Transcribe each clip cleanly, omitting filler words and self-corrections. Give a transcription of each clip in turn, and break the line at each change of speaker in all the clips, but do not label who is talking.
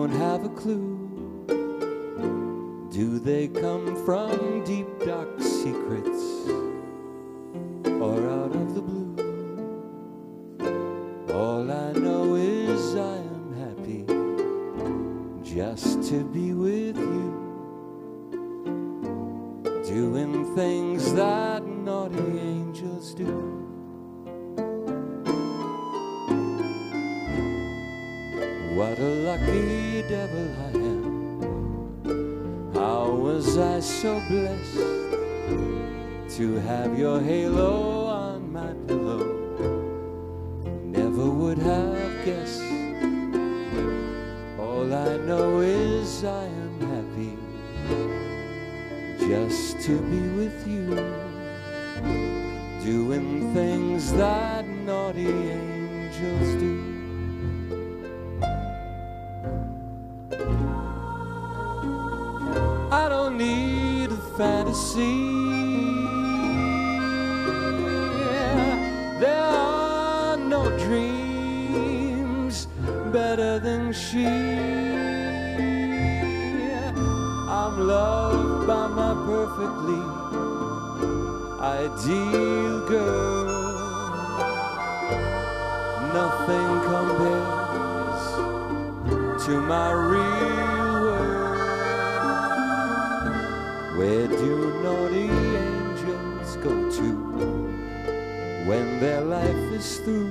don't have a clue. Do they come from deep, dark secrets or out of the blue? All I know is I am happy just to be with you, doing things that naughty angels do. What a lucky devil I am. How was I so blessed to have your halo on my pillow? Never would have guessed. All I know is I am happy just to be with you, doing things that naughty angels do. I don't need a fantasy. There are no dreams better than she. I'm loved by my perfectly ideal girl. Nothing compares to my real world. Where do naughty angels go to when their life is through?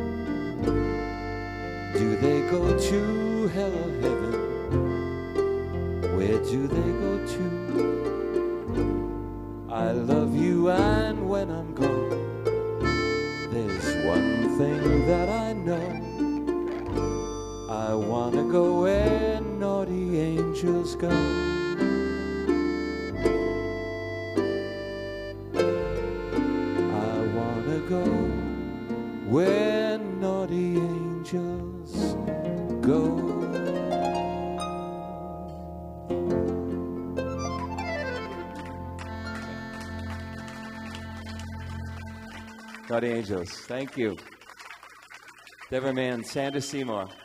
Do they go to hell or heaven? Where do they go to? I love you, and when I'm gone, there's one thing that I know. I wanna go where naughty angels go. Go where naughty angels go. Naughty Angels, thank you. Deverman, Sandra Seymour.